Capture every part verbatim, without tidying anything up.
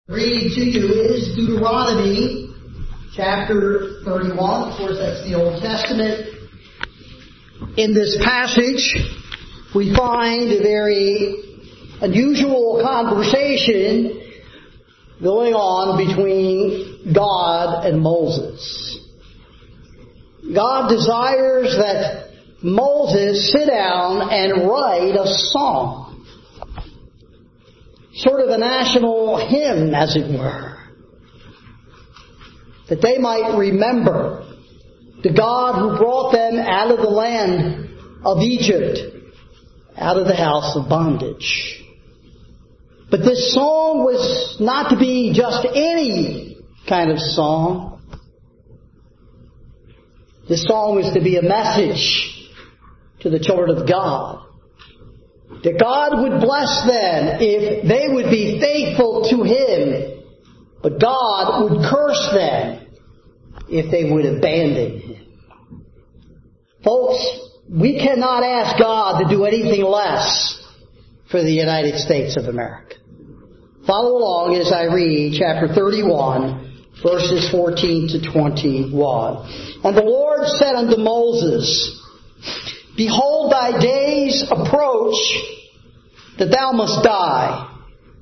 Read to you is Deuteronomy chapter thirty-one. Of course, that's the Old Testament. In this passage, we find a very unusual conversation going on between God and Moses. God desires that Moses sit down and write a song. Sort of a national hymn, as it were. That they might remember the God who brought them out of the land of Egypt, out of the house of bondage. But this song was not to be just any kind of song. This song was to be a message to the children of God. That God would bless them if they would be faithful to Him. But God would curse them if they would abandon Him. Folks, we cannot ask God to do anything less for the United States of America. Follow along as I read chapter thirty-one, verses fourteen to twenty-one. And the Lord said unto Moses, Behold, thy days approach that thou must die.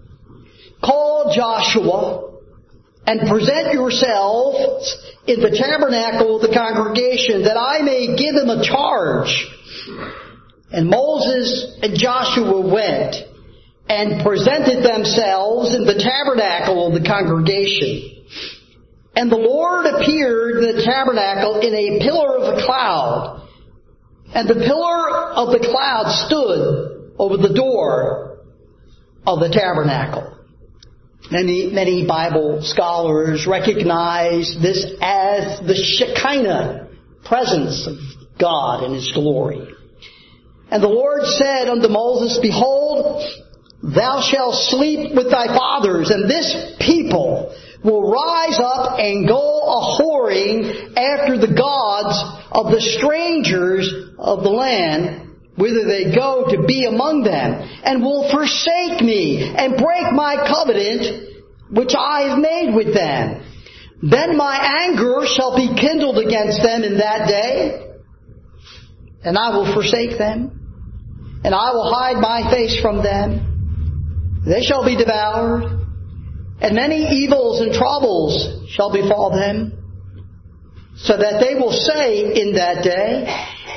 Call Joshua and present yourselves in the tabernacle of the congregation, that I may give him a charge. And Moses and Joshua went and presented themselves in the tabernacle of the congregation. And the Lord appeared in the tabernacle in a pillar of a cloud. And the pillar of the cloud stood over the door of the tabernacle. Many, many Bible scholars recognize this as the Shekinah presence of God in His glory. And the Lord said unto Moses, Behold, thou shalt sleep with thy fathers, and this people will rise up and go a-whoring after the gods of the strangers of the land, whither they go to be among them, and will forsake me, and break my covenant which I have made with them. Then my anger shall be kindled against them in that day, and I will forsake them, and I will hide my face from them. They shall be devoured, and many evils and troubles shall befall them, so that they will say in that day,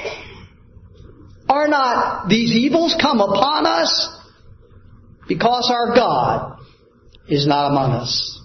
Are not these evils come upon us? Because our God is not among us.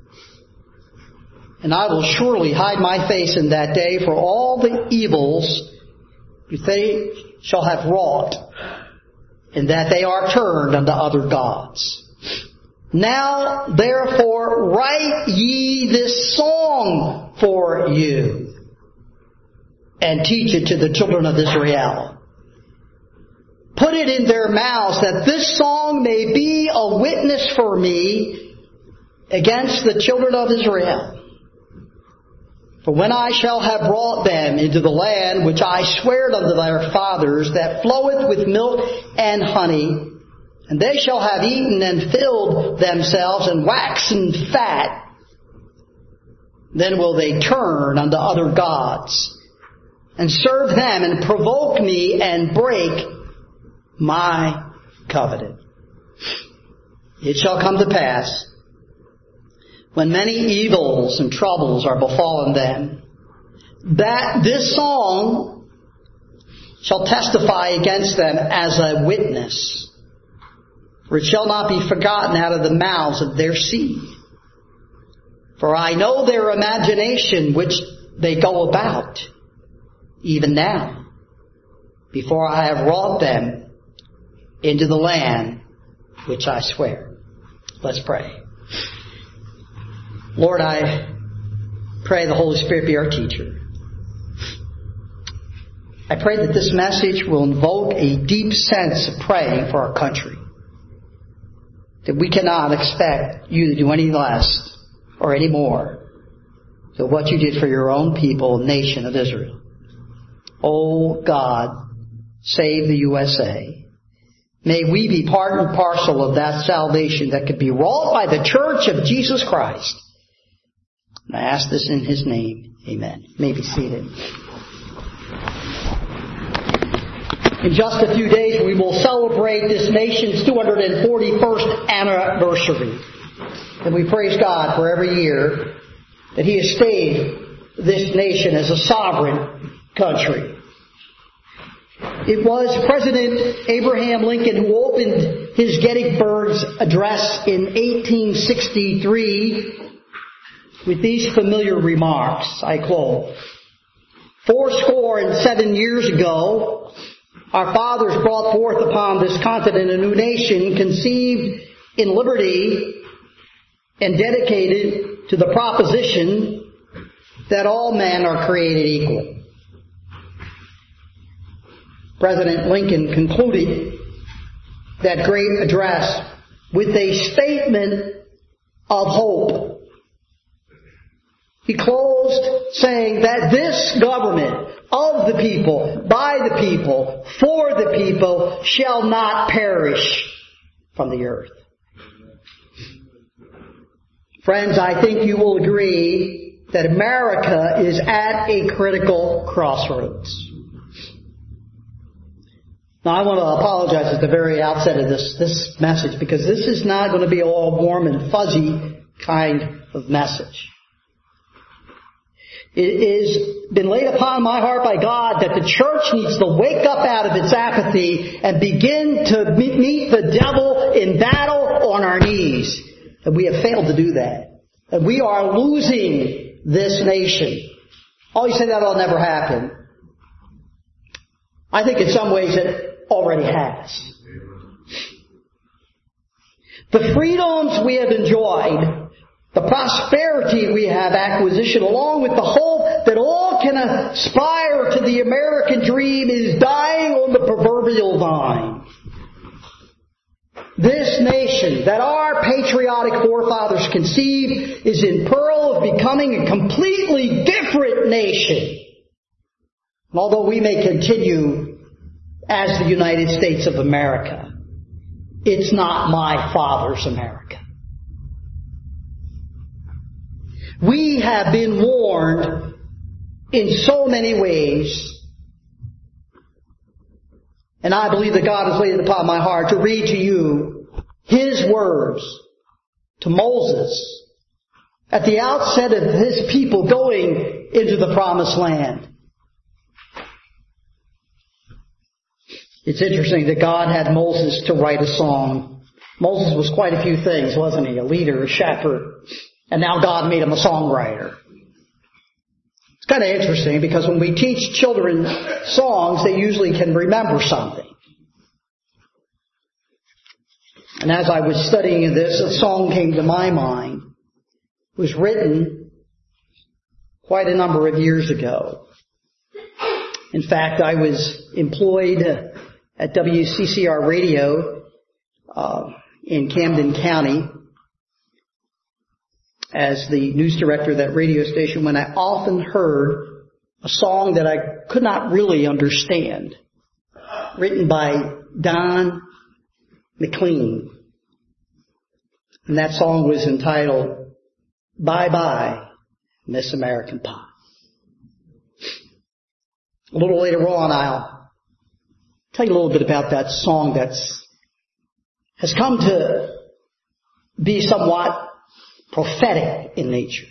And I will surely hide my face in that day for all the evils which they shall have wrought, and that they are turned unto other gods. Now, therefore, write ye this song for you, and teach it to the children of Israel. Put it in their mouths, that this song may be a witness for me against the children of Israel. For when I shall have brought them into the land which I sware unto their fathers, that floweth with milk and honey, and they shall have eaten and filled themselves and waxen fat, then will they turn unto other gods, and serve them, and provoke me, and break my covenant. It shall come to pass, when many evils and troubles are befallen them, that this song shall testify against them as a witness. For it shall not be forgotten out of the mouths of their seed. For I know their imagination which they go about, even now, before I have wrought them into the land which I swear. Let's pray. Lord, I pray the Holy Spirit be our teacher. I pray that this message will invoke a deep sense of praying for our country. That we cannot expect you to do any less or any more than what you did for your own people, nation of Israel. Oh God, save the U S A. May we be part and parcel of that salvation that could be wrought by the church of Jesus Christ. And I ask this in His name. Amen. You may be seated. In just a few days we will celebrate this nation's two hundred forty-first anniversary. And we praise God for every year that He has stayed this nation as a sovereign country. It was President Abraham Lincoln who opened his Gettysburg Address in eighteen sixty-three with these familiar remarks. I quote, "Fourscore and seven years ago, our fathers brought forth upon this continent a new nation conceived in liberty and dedicated to the proposition that all men are created equal." President Lincoln concluded that great address with a statement of hope. He closed saying that this government of the people, by the people, for the people, shall not perish from the earth. Friends, I think you will agree that America is at a critical crossroads. Now, I want to apologize at the very outset of this, this message, because this is not going to be all warm and fuzzy kind of message. It has been laid upon my heart by God that the church needs to wake up out of its apathy and begin to meet the devil in battle on our knees. And we have failed to do that. And we are losing this nation. Oh, you say that'll never happen. I think in some ways it already has. The freedoms we have enjoyed, the prosperity we have acquisition, along with the hope that all can aspire to the American dream, is dying on the proverbial vine. This nation that our patriotic forefathers conceived is in peril of becoming a completely different nation. And although we may continue as the United States of America, it's not my father's America. We have been warned in so many ways, and I believe that God has laid it upon my heart to read to you His words to Moses at the outset of His people going into the Promised Land. It's interesting that God had Moses to write a song. Moses was quite a few things, wasn't he? A leader, a shepherd. And now God made him a songwriter. It's kind of interesting because when we teach children songs, they usually can remember something. And as I was studying this, a song came to my mind. It was written quite a number of years ago. In fact, I was employed at W C C R Radio uh, in Camden County as the news director of that radio station when I often heard a song that I could not really understand, written by Don McLean. And that song was entitled, "Bye Bye, Miss American Pie." A little later on, I'll tell you a little bit about that song that's has come to be somewhat prophetic in nature.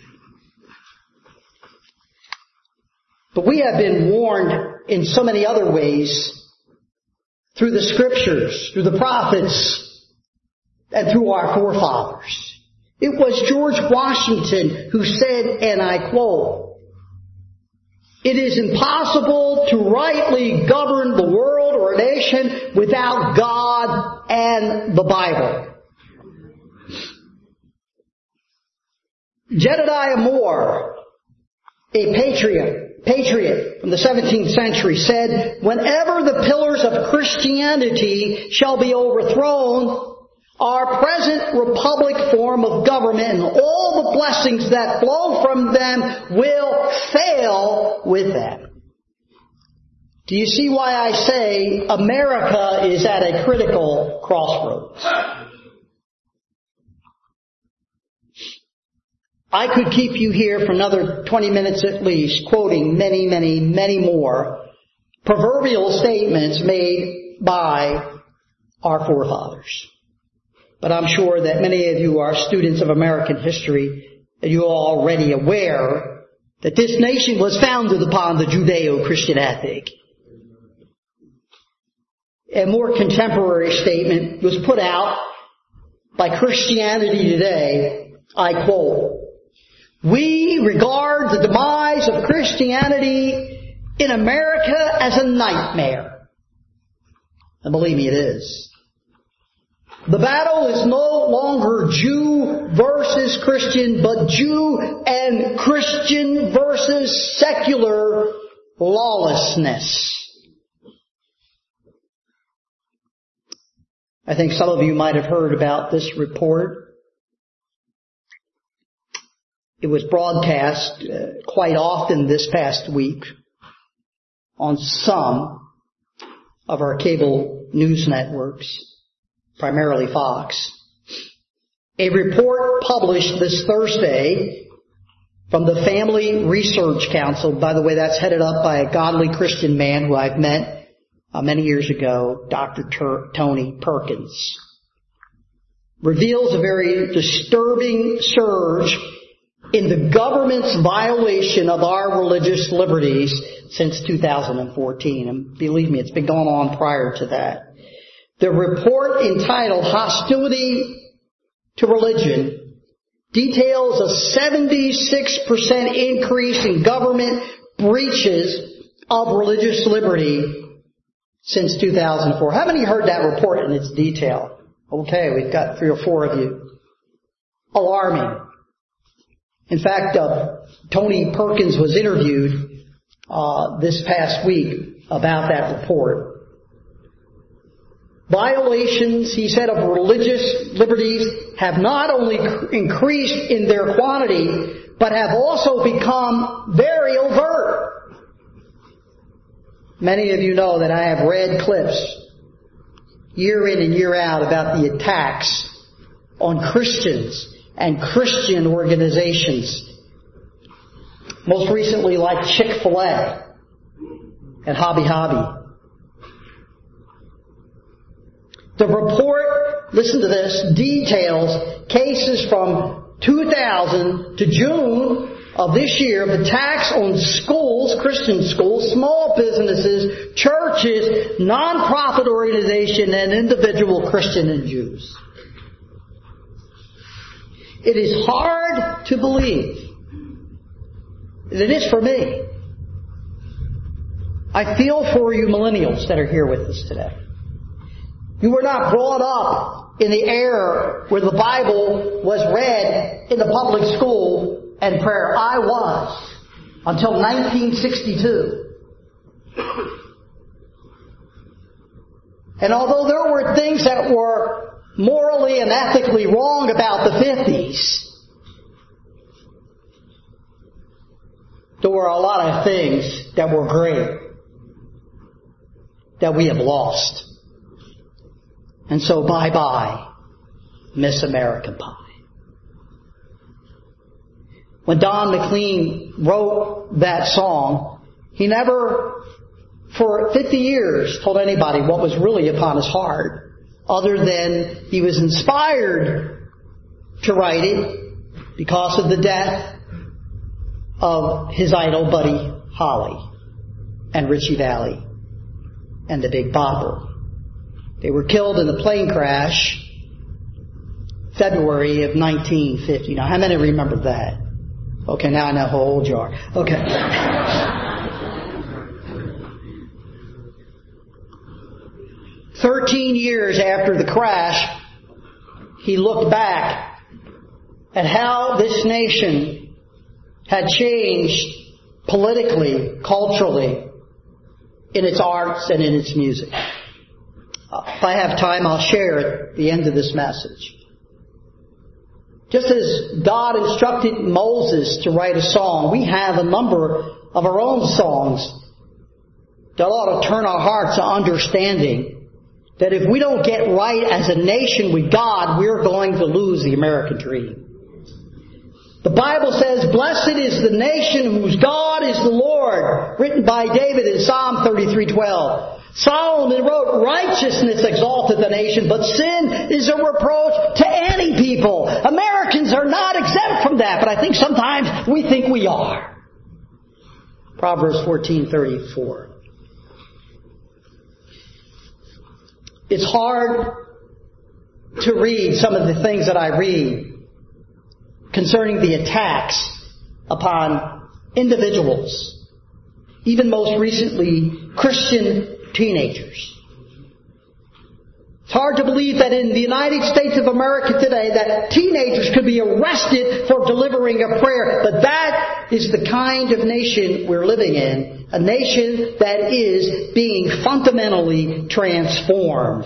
But we have been warned in so many other ways through the Scriptures, through the prophets, and through our forefathers. It was George Washington who said, and I quote, "It is impossible to rightly govern the world or a nation without God and the Bible." Jedediah Moore, a patriot, patriot from the seventeenth century, said, "Whenever the pillars of Christianity shall be overthrown, our present republic form of government and all the blessings that flow from them will fail with them." Do you see why I say America is at a critical crossroads? I could keep you here for another twenty minutes at least, quoting many, many, many more proverbial statements made by our forefathers. But I'm sure that many of you are students of American history, and you are already aware that this nation was founded upon the Judeo-Christian ethic. A more contemporary statement was put out by Christianity Today. I quote, "We regard the demise of Christianity in America as a nightmare." And believe me, it is. The battle is no longer Jew versus Christian, but Jew and Christian versus secular lawlessness. I think some of you might have heard about this report. It was broadcast uh, quite often this past week on some of our cable news networks, primarily Fox. A report published this Thursday from the Family Research Council. By the way, that's headed up by a godly Christian man who I've met uh, many years ago, Doctor Ter- Tony Perkins. Reveals a very disturbing surge in the government's violation of our religious liberties since two thousand fourteen. And believe me, it's been going on prior to that. The report entitled Hostility to Religion details a seventy-six percent increase in government breaches of religious liberty since two thousand four. How many heard that report in its detail? Okay, we've got three or four of you. Alarming. In fact, uh, Tony Perkins was interviewed uh, this past week about that report. Violations, he said, of religious liberties have not only increased in their quantity, but have also become very overt. Many of you know that I have read clips year in and year out about the attacks on Christians and Christian organizations. Most recently, like Chick-fil-A and Hobby Hobby. The report, listen to this, details cases from two thousand to June of this year of attacks on schools, Christian schools, small businesses, churches, non-profit organizations, and individual Christian and Jews. It is hard to believe. It is for me. I feel for you millennials that are here with us today. You were not brought up in the era where the Bible was read in the public school and prayer. I was until nineteen sixty-two. And although there were things that were morally and ethically wrong about the fifties, there were a lot of things that were great that we have lost. And so bye-bye, Miss American Pie. When Don McLean wrote that song, he never, for fifty years, told anybody what was really upon his heart, other than he was inspired to write it because of the death of his idol, Buddy Holly, and Richie Valens, and the Big Bopper. They were killed in a plane crash February of nineteen fifty. Now, how many remember that? Okay, now I know how old you are. Okay. Thirteen years after the crash, he looked back at how this nation had changed politically, culturally, in its arts and in its music. If I have time, I'll share at the end of this message. Just as God instructed Moses to write a song, we have a number of our own songs that ought to turn our hearts to understanding that if we don't get right as a nation with God, we're going to lose the American dream. The Bible says, "Blessed is the nation whose God is the Lord," written by David in Psalm thirty-three twelve. Solomon wrote, "Righteousness exalteth the nation, but sin is a reproach to any people." Americans are not exempt from that, but I think sometimes we think we are. Proverbs fourteen thirty-four. It's hard to read some of the things that I read concerning the attacks upon individuals, even most recently Christian teenagers. It's hard to believe that in the United States of America today that teenagers could be arrested for delivering a prayer, but that is the kind of nation we're living in, a nation that is being fundamentally transformed.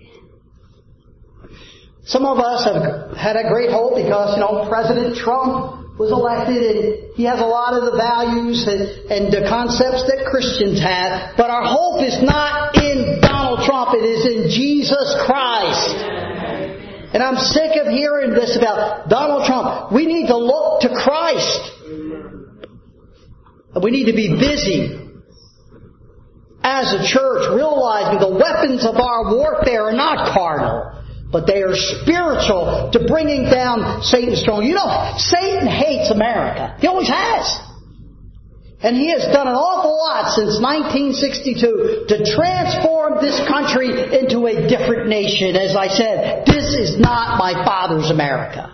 Some of us have had a great hope because, you know, President Trump was elected and he has a lot of the values and, and the concepts that Christians have. But our hope is not in Donald Trump, it is in Jesus Christ. And I'm sick of hearing this about Donald Trump. We need to look to Christ. And we need to be busy as a church, realizing the weapons of our warfare are not carnal, but they are spiritual to bringing down Satan's throne. You know, Satan hates America. He always has. And he has done an awful lot since nineteen sixty-two to transform this country into a different nation. As I said, this is not my father's America.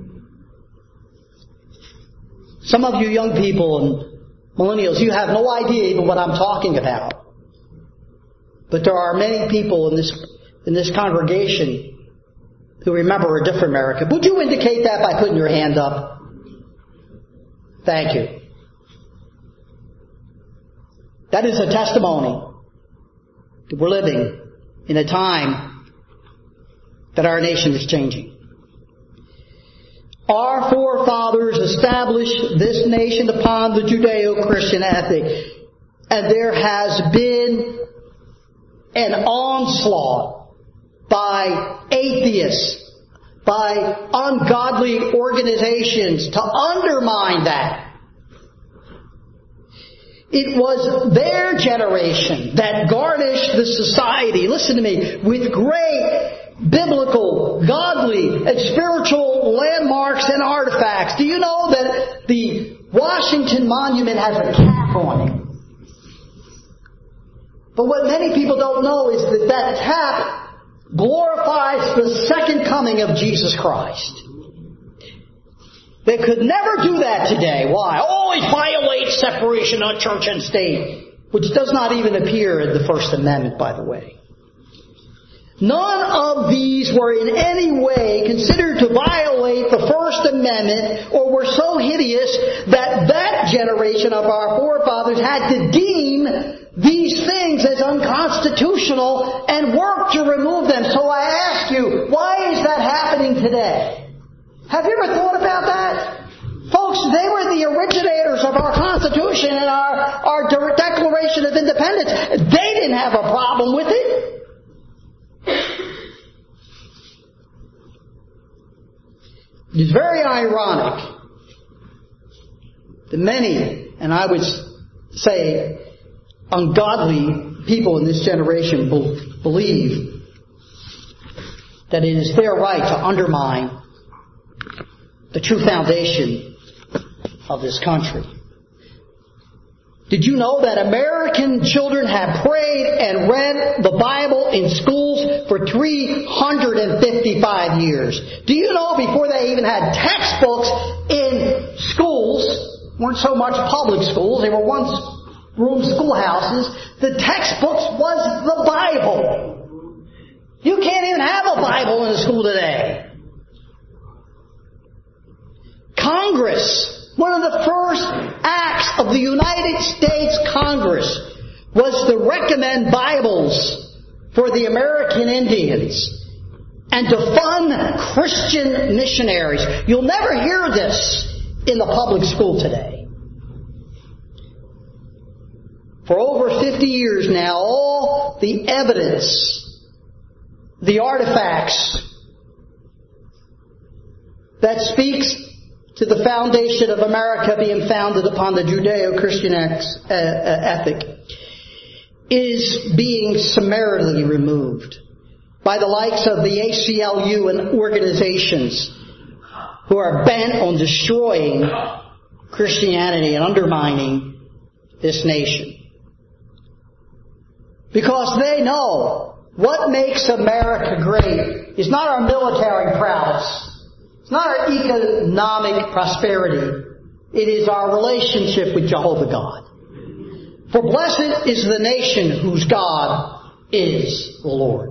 Some of you young people and millennials, you have no idea even what I'm talking about. But there are many people in this in this congregation who remember a different America. Would you indicate that by putting your hand up? Thank you. That is a testimony that we're living in a time that our nation is changing. Our forefathers established this nation upon the Judeo-Christian ethic, and there has been an onslaught by atheists, by ungodly organizations to undermine that. It was their generation that garnished the society, listen to me, with great biblical, godly, and spiritual landmarks and artifacts. Do you know that the Washington Monument has a cap on it? But what many people don't know is that that cap glorifies the second coming of Jesus Christ. They could never do that today. Why? Oh, it violates separation of church and state, which does not even appear in the First Amendment, by the way. None of these were in any way considered to violate the First Amendment or were so hideous that that generation of our forefathers had to deem these things as unconstitutional and work to remove them. So I ask you, why is that happening today? Have you ever thought about that? Folks, they were the originators of our Constitution and our, our Declaration of Independence. They didn't have a problem with it. It's very ironic that many, and I would say ungodly people in this generation believe that it is their right to undermine the true foundation of this country. Did you know that American children have prayed and read the Bible in schools for three hundred fifty-five years? Do you know before they even had textbooks in schools, weren't so much public schools, they were once room schoolhouses, the textbooks was the Bible. You can't even have a Bible in a school today. Congress, one of the first acts of the United States Congress was to recommend Bibles for the American Indians and to fund Christian missionaries. You'll never hear this in the public school today. for over fifty years now, all the evidence, the artifacts that speaks to the foundation of America being founded upon the Judeo-Christian ethic is being summarily removed by the likes of the A C L U and organizations who are bent on destroying Christianity and undermining this nation. Because they know what makes America great is not our military prowess. It's not our economic prosperity. It is our relationship with Jehovah God. For blessed is the nation whose God is the Lord.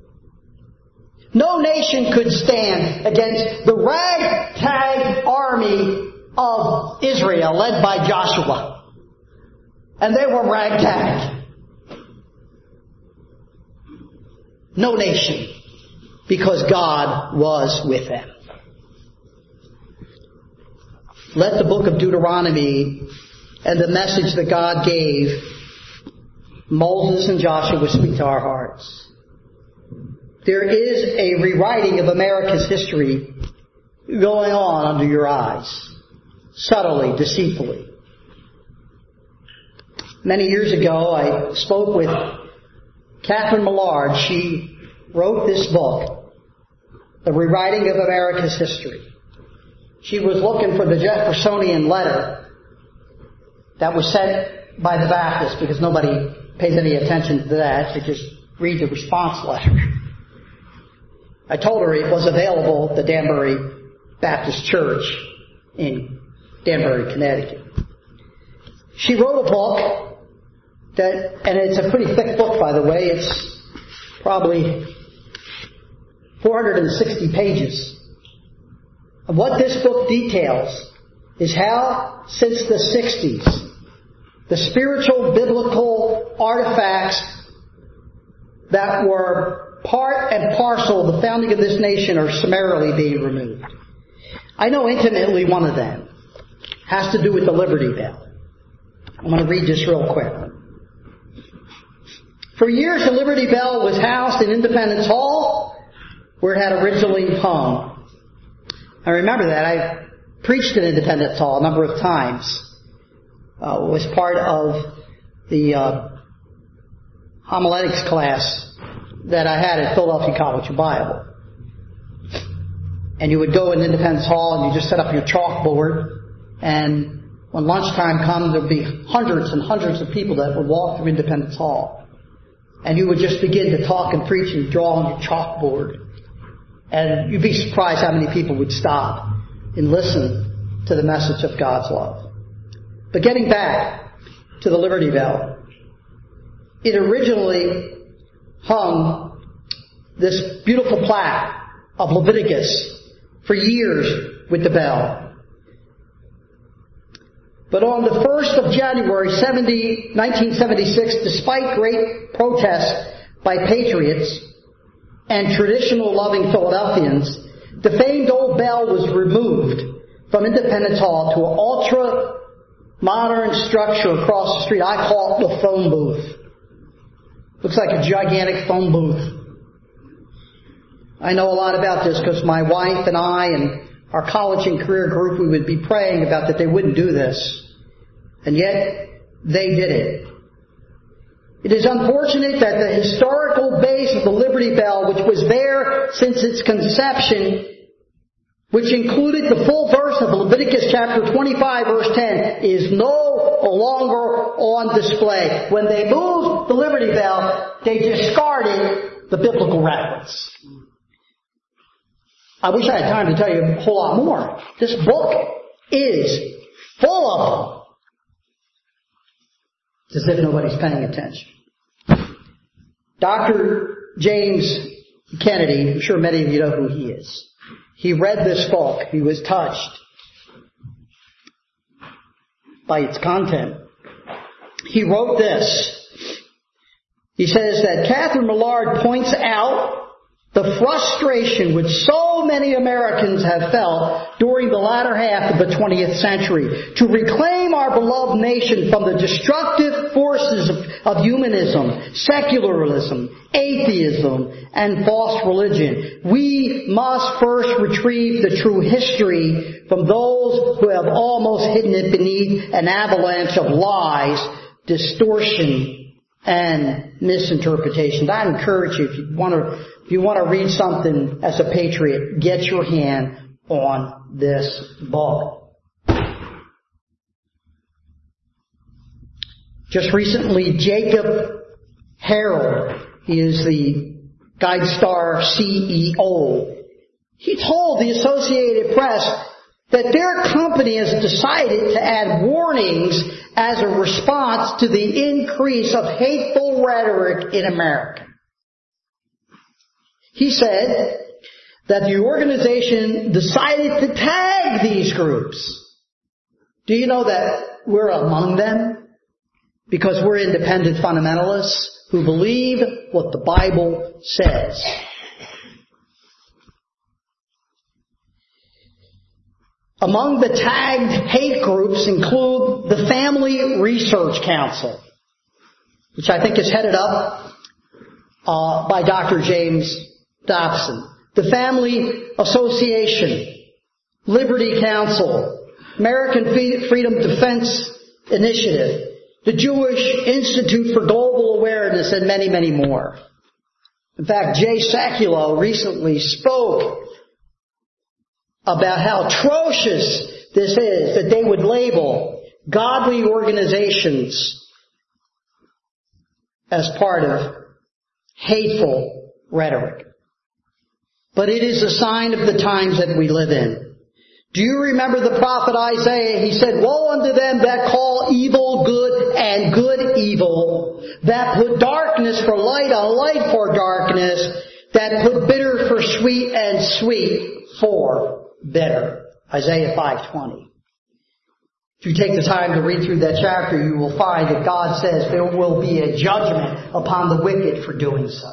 No nation could stand against the ragtag army of Israel led by Joshua. And they were ragtag. No nation, because God was with them. Let the book of Deuteronomy and the message that God gave Moses and Joshua speak to our hearts. There is a rewriting of America's history going on under your eyes, subtly, deceitfully. Many years ago, I spoke with Catherine Millard. She wrote this book, The Rewriting of America's History. She was looking for the Jeffersonian letter that was sent by the Baptists, because nobody pays any attention to that. They just read the response letter. I told her it was available at the Danbury Baptist Church in Danbury, Connecticut. She wrote a book that, and it's a pretty thick book, by the way. It's probably four hundred sixty pages. And what this book details is how, since the sixties, the spiritual biblical artifacts that were part and parcel of the founding of this nation are summarily being removed. I know intimately one of them has to do with the Liberty Bell. I'm going to read this real quick. For years, the Liberty Bell was housed in Independence Hall, where it had originally hung. I remember that. I preached in Independence Hall a number of times. Uh, was part of the uh, homiletics class that I had at Philadelphia College of Bible. And you would go in Independence Hall and you just set up your chalkboard, and when lunchtime comes, there would be hundreds and hundreds of people that would walk through Independence Hall. And you would just begin to talk and preach and draw on your chalkboard. And you'd be surprised how many people would stop and listen to the message of God's love. But getting back to the Liberty Bell, it originally hung this beautiful plaque of Leviticus for years with the bell. But on the first of January nineteen seventy-six, despite great protests by patriots and traditional loving Philadelphians, the famed old bell was removed from Independence Hall to an ultra modern structure across the street. I call it the phone booth. Looks like a gigantic phone booth. I know a lot about this because my wife and I and our college and career group, we would be praying about that they wouldn't do this. And yet, they did it. It is unfortunate that the historical base of the Liberty Bell, which was there since its conception, which included the full verse of Leviticus chapter twenty-five, verse ten, is no longer on display. When they moved the Liberty Bell, they discarded the biblical reference. I wish I had time to tell you a whole lot more. This book is full of them. It's as if nobody's paying attention. Doctor James Kennedy, I'm sure many of you know who he is. He read this book. He was touched by its content. He wrote this. He says that Catherine Millard points out the frustration with so so many Americans have felt during the latter half of the twentieth century, to reclaim our beloved nation from the destructive forces of, of humanism, secularism, atheism, and false religion. We must first retrieve the true history from those who have almost hidden it beneath an avalanche of lies, distortion, and misinterpretations. I encourage you, if you want to, if you want to read something as a patriot, get your hand on this book. Just recently, Jacob Harold, he is the GuideStar C E O, he told the Associated Press that their company has decided to add warnings as a response to the increase of hateful rhetoric in America. He said that the organization decided to tag these groups. Do you know that we're among them? Because we're independent fundamentalists who believe what the Bible says. Among the tagged hate groups include the Family Research Council, which I think is headed up uh, by Doctor James Dobson. The Family Association, Liberty Council, American Freedom Defense Initiative, the Jewish Institute for Global Awareness, and many, many more. In fact, Jay Sekulow recently spoke about how atrocious this is, that they would label godly organizations as part of hateful rhetoric. But it is a sign of the times that we live in. Do you remember the prophet Isaiah? He said, "Woe unto them that call evil good and good evil, that put darkness for light and light for darkness, that put bitter for sweet and sweet for bitter." Isaiah five twenty. If you take the time to read through that chapter, you will find that God says there will be a judgment upon the wicked for doing so.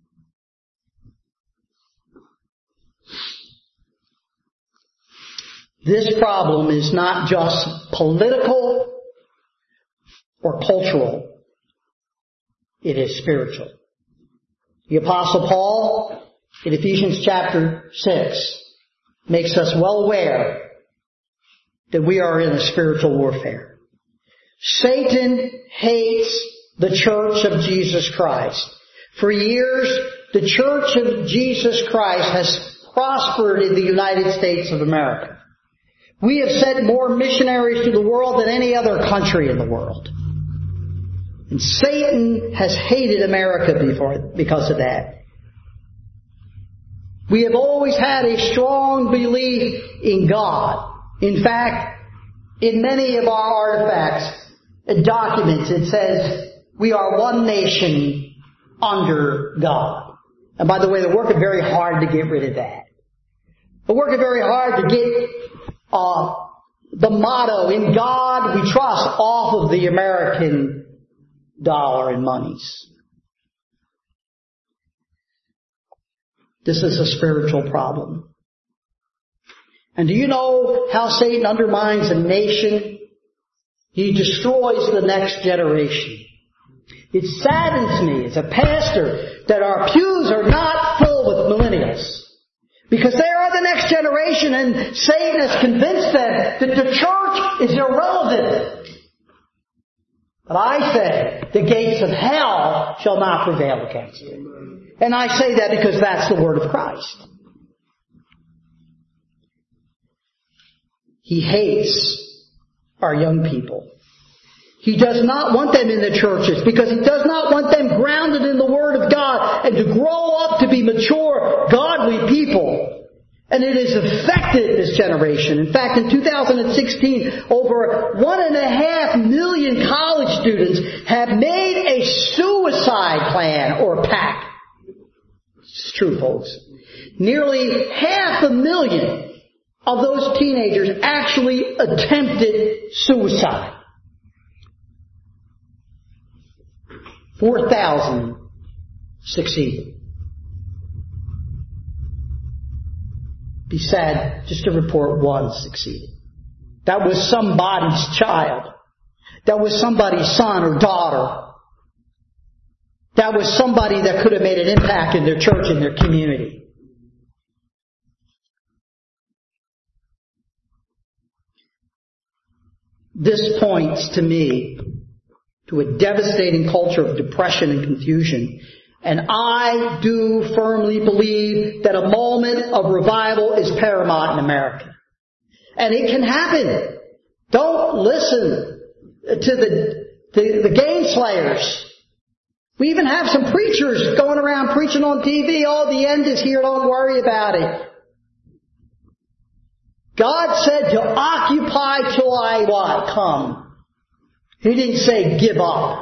This problem is not just political or cultural. It is spiritual. The Apostle Paul, in Ephesians chapter six, makes us well aware that we are in a spiritual warfare. Satan hates the Church of Jesus Christ. For years, the Church of Jesus Christ has prospered in the United States of America. We have sent more missionaries to the world than any other country in the world. And Satan has hated America before, because of that. We have always had a strong belief in God. In fact, in many of our artifacts and documents, it says we are one nation under God. And by the way, they're working very hard to get rid of that. They're working very hard to get uh, the motto, "In God we trust," off of the American dollar and monies. This is a spiritual problem. And do you know how Satan undermines a nation? He destroys the next generation. It saddens me as a pastor that our pews are not filled with millennials, because they are the next generation, and Satan has convinced them that the church is irrelevant. But I say, the gates of hell shall not prevail against it. And I say that because that's the word of Christ. He hates our young people. He does not want them in the churches because He does not want them grounded in the Word of God and to grow up to be mature, godly people. And it has affected this generation. In fact, in two thousand sixteen, over one and a half million college students have made a suicide plan or pact. It's true, folks. Nearly half a million of those teenagers actually attempted suicide. four thousand succeeded. Be sad just to report one succeeded. That was somebody's child. That was somebody's son or daughter. That was somebody that could have made an impact in their church and their community. This points to me to a devastating culture of depression and confusion. And I do firmly believe that a moment of revival is paramount in America. And it can happen. Don't listen to the, the, the game slayers. We even have some preachers going around preaching on T V, oh, the end is here, don't worry about it. God said to occupy till I what? Come. He didn't say give up.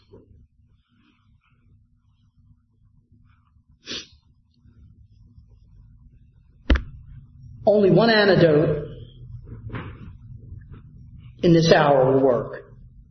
Only one antidote in this hour will work.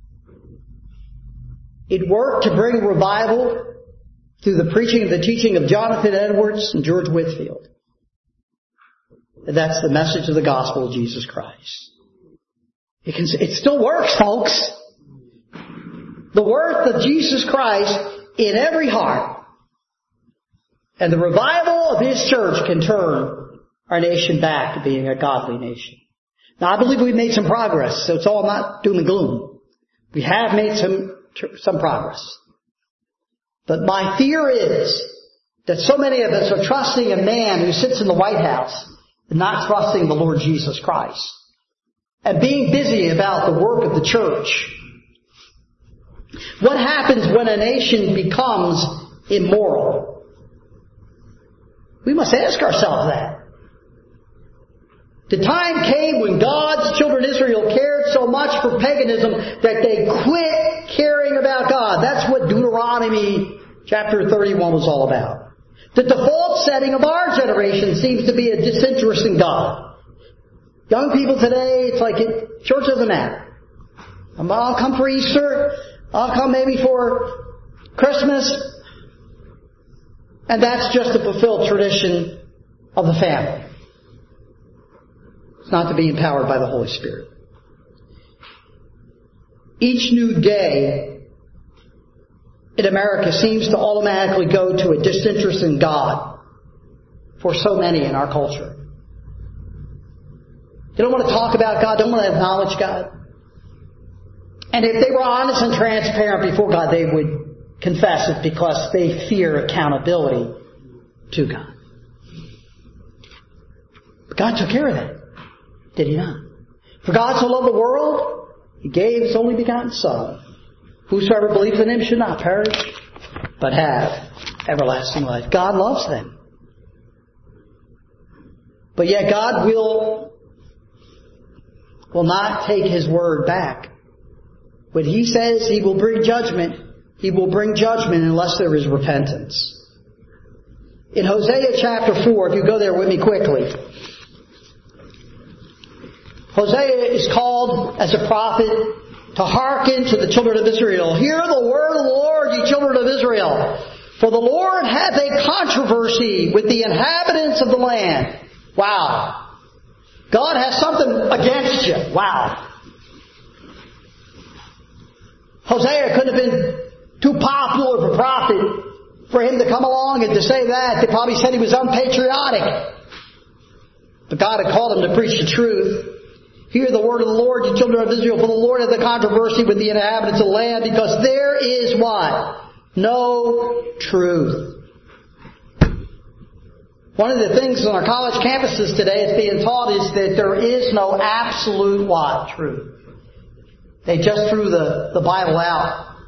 It worked to bring revival through the preaching and the teaching of Jonathan Edwards and George Whitefield. And that's the message of the gospel of Jesus Christ. It, can, it still works, folks. The worth of Jesus Christ in every heart. And the revival of His church can turn our nation back to being a godly nation. Now, I believe we've made some progress, so it's all not doom and gloom. We have made some some progress. But my fear is that so many of us are trusting a man who sits in the White House and not trusting the Lord Jesus Christ. And being busy about the work of the church. What happens when a nation becomes immoral? We must ask ourselves that. The time came when God's children Israel cared so much for paganism that they quit caring about God. That's what Deuteronomy chapter thirty-one was all about. The default setting of our generation seems to be a disinterest in God. Young people today, it's like it, church doesn't matter. I'll come for Easter. I'll come maybe for Christmas. And that's just a fulfilled tradition of the family. It's not to be empowered by the Holy Spirit. Each new day in America seems to automatically go to a disinterest in God for so many in our culture. They don't want to talk about God, don't want to acknowledge God. And if they were honest and transparent before God, they would confess it because they fear accountability to God. But God took care of that. Did He not? For God so loved the world, He gave His only begotten Son. Whosoever believes in Him should not perish, but have everlasting life. God loves them. But yet God will, will not take His word back. When He says He will bring judgment, He will bring judgment unless there is repentance. In Hosea chapter four, if you go there with me quickly, Hosea is called as a prophet to hearken to the children of Israel. Hear the word of the Lord, ye children of Israel. For the Lord hath a controversy with the inhabitants of the land. Wow. God has something against you. Wow. Hosea couldn't have been too popular of a prophet for him to come along and to say that. They probably said he was unpatriotic. But God had called him to preach the truth. Hear the word of the Lord, you children of Israel, for the Lord hath a controversy with the inhabitants of the land, because there is what? No truth. One of the things on our college campuses today is being taught is that there is no absolute what? Truth. They just threw the, the Bible out.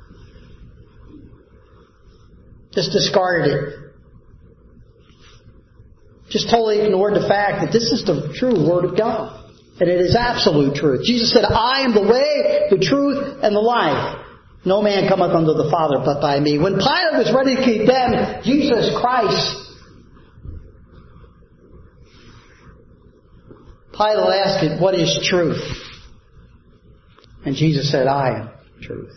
Just discarded it. Just totally ignored the fact that this is the true Word of God. And it is absolute truth. Jesus said, I am the way, the truth, and the life. No man cometh unto the Father but by me. When Pilate was ready to condemn Jesus Christ, Pilate asked him, what is truth? And Jesus said, I am truth.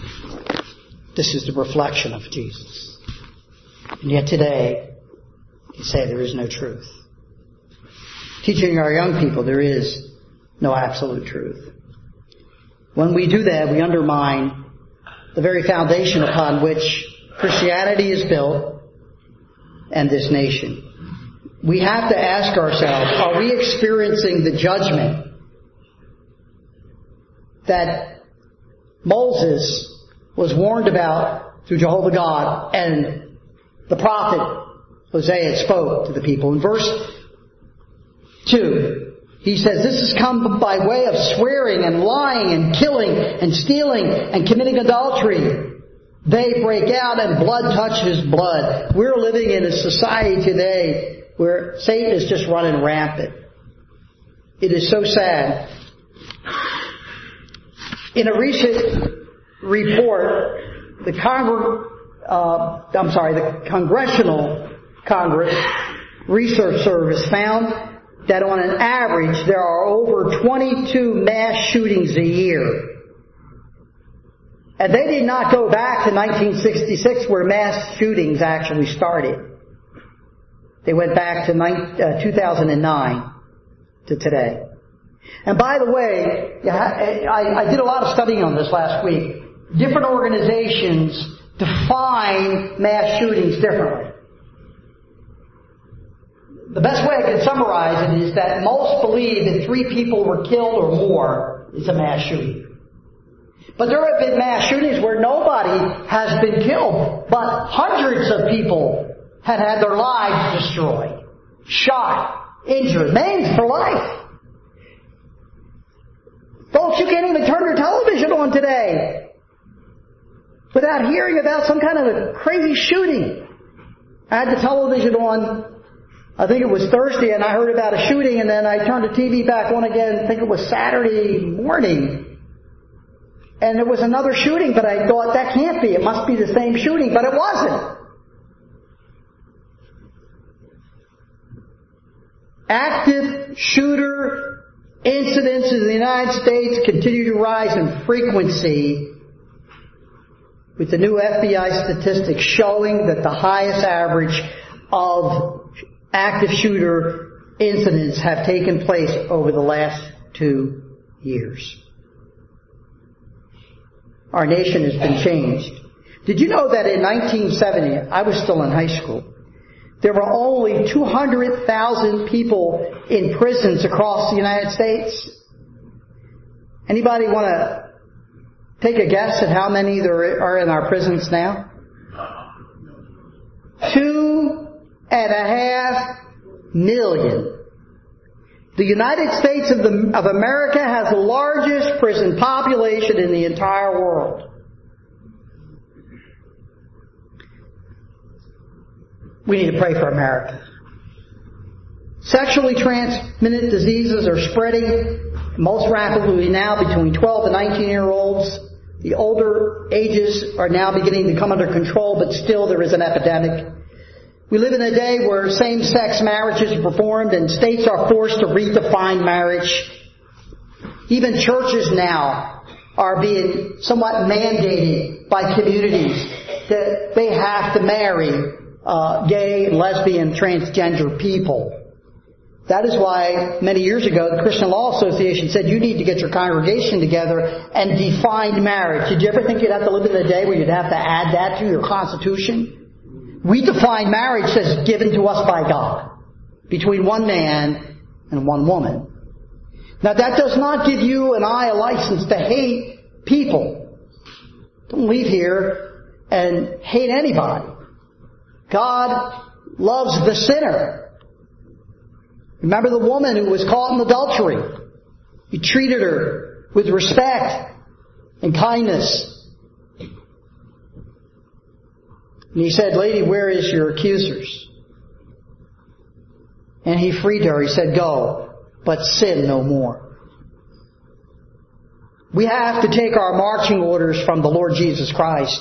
This is the reflection of Jesus. And yet today, You say there is no truth. Teaching our young people there is no absolute truth. When we do that, we undermine the very foundation upon which Christianity is built and this nation. We have to ask ourselves, are we experiencing the judgment that Moses was warned about through Jehovah God and the prophet Hosea spoke to the people? In verse two, he says, this has come by way of swearing and lying and killing and stealing and committing adultery. They break out and blood touches blood. We're living in a society today where Satan is just running rampant. It is so sad. In a recent report, the Congre- uh, I'm sorry, the Congressional Congress Research Service found that on an average there are over twenty-two mass shootings a year. And they did not go back to nineteen sixty-six where mass shootings actually started. They went back to two thousand nine to today. And by the way, I did a lot of studying on this last week. Different organizations define mass shootings differently. The best way I can summarize it is that most believe that three people were killed or more is a mass shooting. But there have been mass shootings where nobody has been killed, but hundreds of people had had their lives destroyed, shot, injured, maimed for life. Folks, you can't even turn your television on today without hearing about some kind of a crazy shooting. I had the television on, I think it was Thursday, and I heard about a shooting, and then I turned the T V back on again, I think it was Saturday morning. And there was another shooting, but I thought, that can't be. It must be the same shooting, but it wasn't. Active shooter incidents in the United States continue to rise in frequency, with the new F B I statistics showing that the highest average of active shooter incidents have taken place over the last two years. Our nation has been changed. Did you know that in nineteen seventy, I was still in high school, there were only two hundred thousand people in prisons across the United States? Anybody want to take a guess at how many there are in our prisons now? Two and a half million. The United States of, the, of America has the largest prison population in the entire world. We need to pray for America. Sexually transmitted diseases are spreading most rapidly now between twelve and nineteen year olds. The older ages are now beginning to come under control, but still there is an epidemic. We live in a day where same-sex marriages are performed and states are forced to redefine marriage. Even churches now are being somewhat mandated by communities that they have to marry uh, gay, lesbian, transgender people. That is why many years ago the Christian Law Association said you need to get your congregation together and define marriage. Did you ever think you'd have to live in a day where you'd have to add that to your constitution? We define marriage as given to us by God between one man and one woman. Now that does not give you and I a license to hate people. Don't leave here and hate anybody. God loves the sinner. Remember the woman who was caught in adultery. He treated her with respect and kindness. And he said, "Lady, where is your accusers?" And he freed her. He said, "Go, but sin no more." We have to take our marching orders from the Lord Jesus Christ.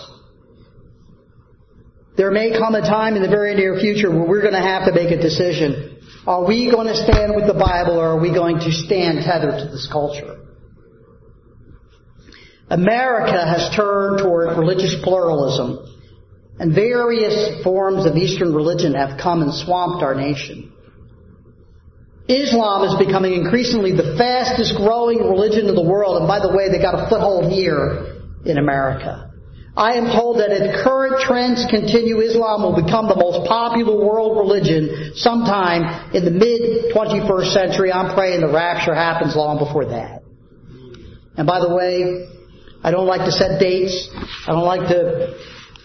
There may come a time in the very near future where we're going to have to make a decision. Are we going to stand with the Bible, or are we going to stand tethered to this culture? America has turned toward religious pluralism. And various forms of Eastern religion have come and swamped our nation. Islam is becoming increasingly the fastest growing religion in the world. And by the way, they got a foothold here in America. I am told that if current trends continue, Islam will become the most popular world religion sometime in the mid twenty-first century. I'm praying the rapture happens long before that. And by the way, I don't like to set dates. I don't like to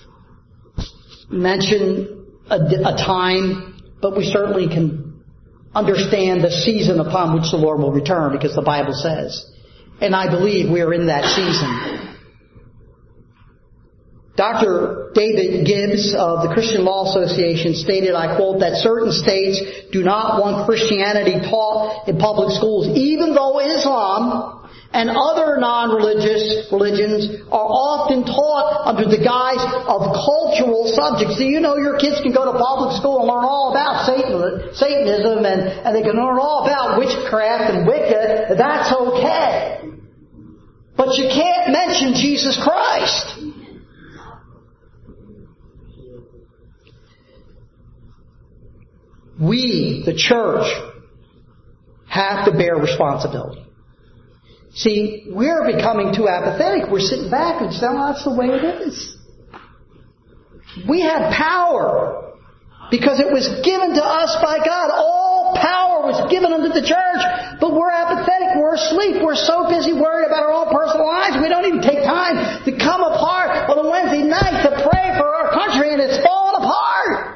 mention a, a time, but we certainly can understand the season upon which the Lord will return, because the Bible says. And I believe we are in that season. Doctor David Gibbs of the Christian Law Association stated, I quote, that certain states do not want Christianity taught in public schools, even though Islam and other non-religious religions are often taught under the guise of cultural subjects. So you know your kids can go to public school and learn all about Satan, Satanism, and, and they can learn all about witchcraft and Wicca. That's okay. But you can't mention Jesus Christ. We, the church, have to bear responsibility. See, we're becoming too apathetic. We're sitting back and saying, well, that's the way it is. We had power because it was given to us by God. All power was given unto the church. But we're apathetic. We're asleep. We're so busy worried about our own personal lives. We don't even take time to come apart on a Wednesday night to pray for our country, and it's falling apart.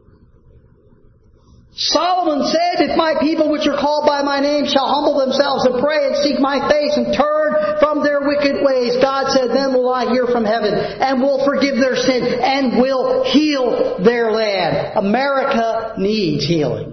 Solomon said, if my people which are called by my name shall humble themselves and pray and seek my face and turn from their wicked ways, God said, then will I hear from heaven and will forgive their sin and will heal their land. America needs healing.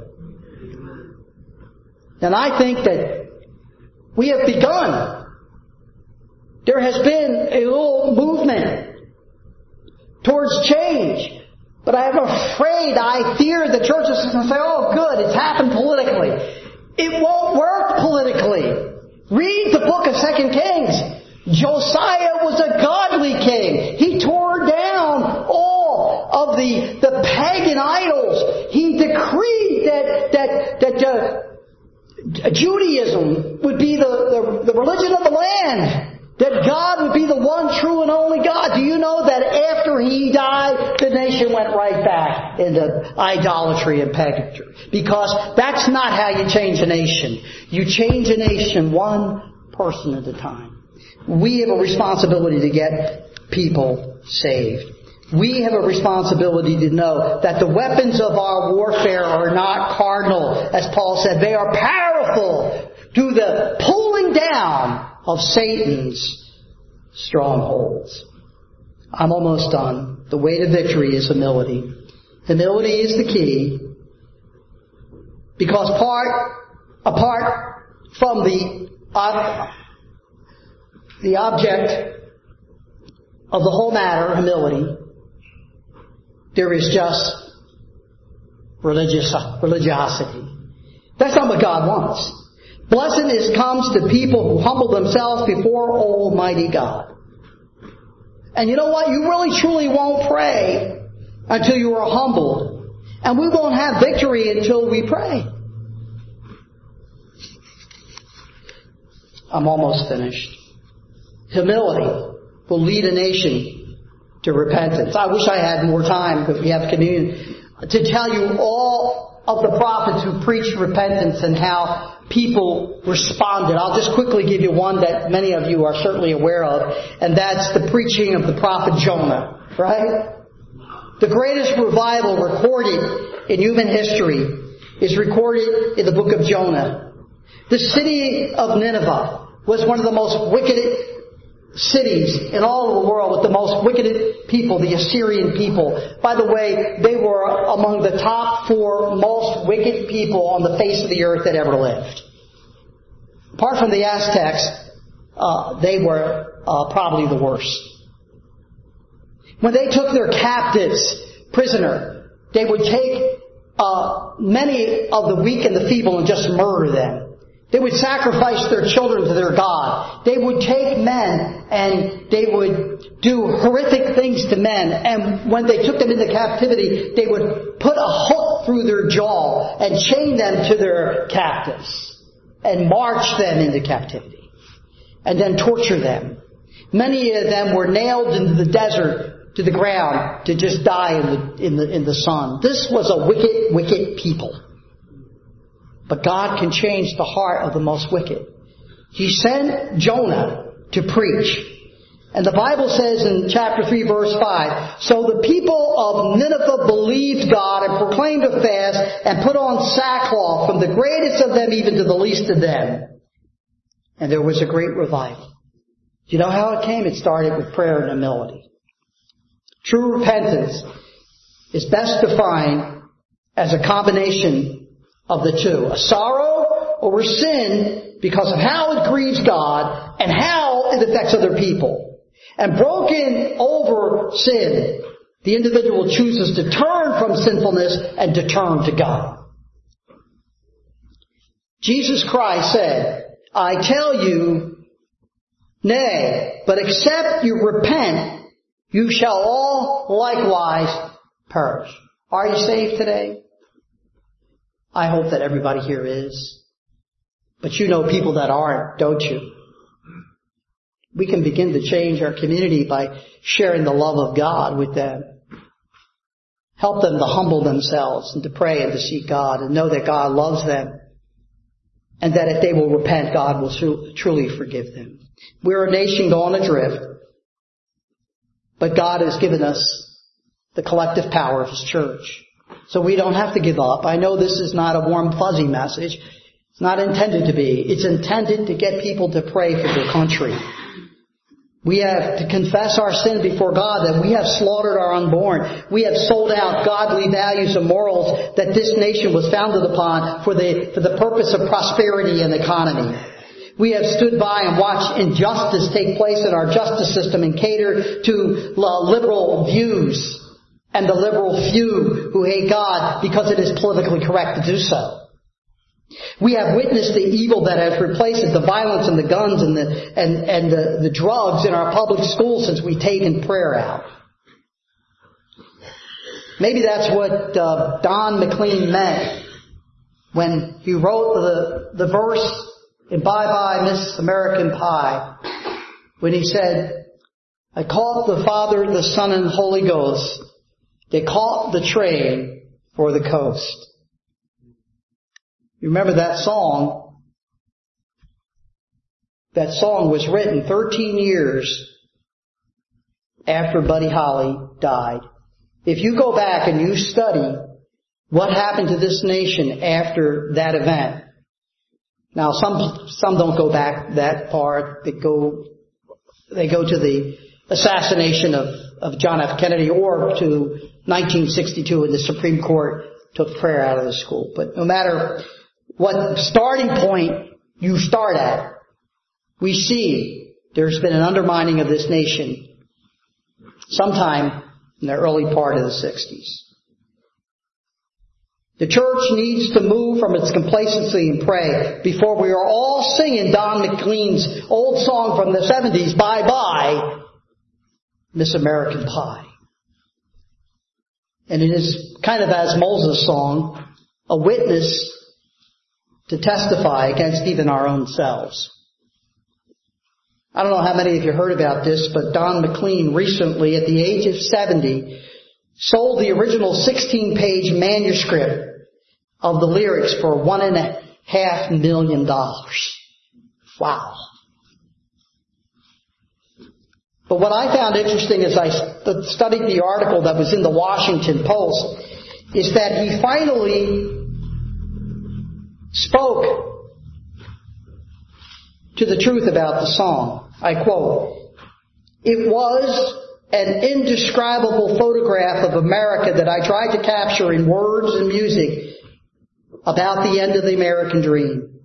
And I think that we have begun. There has been a little movement towards change. But I am afraid, I fear the church is going to say, oh good, it's happened politically. It won't work politically. Read the book of Second Kings. Josiah was a godly king. He tore down all of the, the pagan idols. He decreed that, that, that uh, Judaism would be the, the, the religion of the land. That God would be the one true and only God. Do you know that after He died, the nation went right back into idolatry and pageantry? Because that's not how you change a nation. You change a nation one person at a time. We have a responsibility to get people saved. We have a responsibility to know that the weapons of our warfare are not carnal. As Paul said, they are powerful to the pulling down of Satan's strongholds. I'm almost done. The way to victory is humility. Humility is the key. Because part, apart from the, uh, the object of the whole matter, humility, there is just religious, religiosity. That's not what God wants. Blessedness comes to people who humble themselves before Almighty God. And you know what? You really truly won't pray until you are humbled. And we won't have victory until we pray. I'm almost finished. Humility will lead a nation to repentance. I wish I had more time, because we have communion, to tell you all of the prophets who preached repentance and how people responded. I'll just quickly give you one that many of you are certainly aware of, and that's the preaching of the prophet Jonah, right? The greatest revival recorded in human history is recorded in the book of Jonah. The city of Nineveh was one of the most wicked cities in all of the world, with the most wicked people, the Assyrian people. By the way, they were among the top four most wicked people on the face of the earth that ever lived. Apart from the Aztecs, uh, they were uh, probably the worst. When they took their captives prisoner, they would take uh, many of the weak and the feeble and just murder them. They would sacrifice their children to their God. They would take men and they would do horrific things to men. And when they took them into captivity, they would put a hook through their jaw and chain them to their captives and march them into captivity and then torture them. Many of them were nailed into the desert to the ground to just die in the, in the, in the sun. This was a wicked, wicked people. But God can change the heart of the most wicked. He sent Jonah to preach. And the Bible says in chapter three, verse five, so the people of Nineveh believed God and proclaimed a fast and put on sackcloth, from the greatest of them even to the least of them. And there was a great revival. Do you know how it came? It started with prayer and humility. True repentance is best defined as a combination of the two. A sorrow over sin because of how it grieves God and how it affects other people. And broken over sin, the individual chooses to turn from sinfulness and to turn to God. Jesus Christ said, I tell you, nay, but except you repent, you shall all likewise perish. Are you saved today? I hope that everybody here is. But you know people that aren't, don't you? We can begin to change our community by sharing the love of God with them. Help them to humble themselves and to pray and to seek God and know that God loves them. And that if they will repent, God will truly forgive them. We're a nation gone adrift. But God has given us the collective power of His church. So we don't have to give up. I know this is not a warm, fuzzy message. It's not intended to be. It's intended to get people to pray for their country. We have to confess our sin before God, that we have slaughtered our unborn. We have sold out godly values and morals that this nation was founded upon for the, for the purpose of prosperity and economy. We have stood by and watched injustice take place in our justice system and cater to liberal views and the liberal few who hate God because it is politically correct to do so. We have witnessed the evil that has replaced it, the violence and the guns and the and, and the, the drugs in our public schools since we've taken prayer out. Maybe that's what uh, Don McLean meant when he wrote the, the verse in Bye Bye Miss American Pie, when he said, I caught the Father, the Son, and Holy Ghost. They caught the train for the coast. You remember that song? That song was written thirteen years after Buddy Holly died. If you go back and you study what happened to this nation after that event, now some some don't go back that far. They go they go to the assassination of, of John F. Kennedy or to nineteen sixty-two when the Supreme Court took prayer out of the school. But no matter what starting point you start at, we see there's been an undermining of this nation sometime in the early part of the sixties. The church needs to move from its complacency and pray before we are all singing Don McLean's old song from the seventies, Bye Bye, Miss American Pie. And it is kind of as Moses' song, a witness to testify against even our own selves. I don't know how many of you heard about this, but Don McLean recently, at the age of seventy, sold the original sixteen-page manuscript of the lyrics for one and a half million dollars. Wow. But what I found interesting as I studied the article that was in the Washington Post is that he finally spoke to the truth about the song. I quote, "It was an indescribable photograph of America that I tried to capture in words and music about the end of the American dream."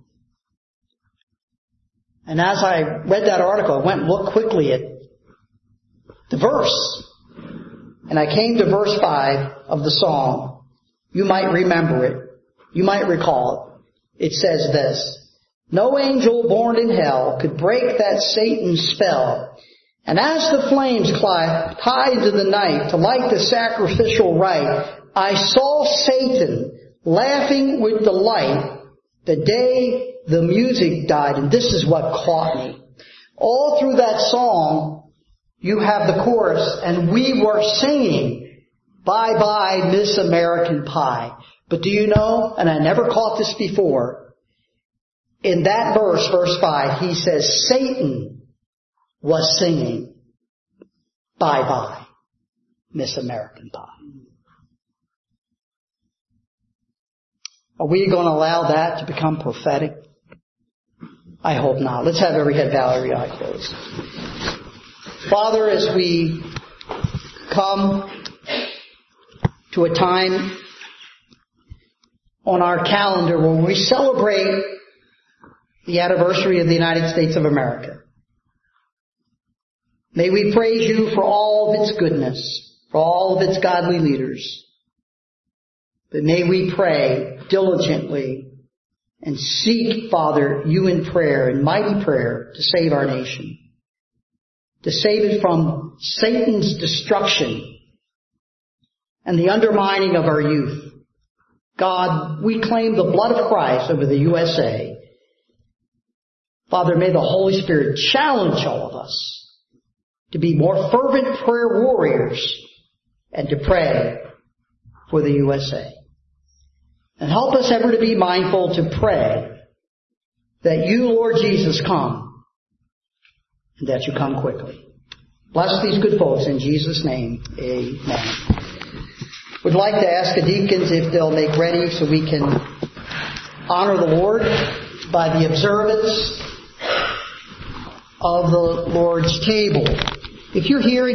And as I read that article, I went and looked quickly at the verse. And I came to verse five of the song. You might remember it. You might recall it. It says this, No angel born in hell could break that Satan's spell. And as the flames tied to the night to light the sacrificial rite, I saw Satan laughing with delight the day the music died. And this is what caught me. All through that song, you have the chorus, and we were singing, "Bye bye, Miss American Pie." But do you know, and I never caught this before, in that verse, verse five, he says Satan was singing, "Bye bye, Miss American Pie." Are we going to allow that to become prophetic? I hope not. Let's have every head bowed, every eye closed. Father, as we come to a time on our calendar when we celebrate the anniversary of the United States of America, may we praise you for all of its goodness, for all of its godly leaders. But may we pray diligently and seek, Father, you in prayer, in mighty prayer, to save our nation, to save it from Satan's destruction and the undermining of our youth. God, we claim the blood of Christ over the U S A. Father, may the Holy Spirit challenge all of us to be more fervent prayer warriors and to pray for the U S A. And help us ever to be mindful to pray that you, Lord Jesus, come and that you come quickly. Bless these good folks in Jesus' name. Amen. Would like to ask the deacons if they'll make ready so we can honor the Lord by the observance of the Lord's table. If you're here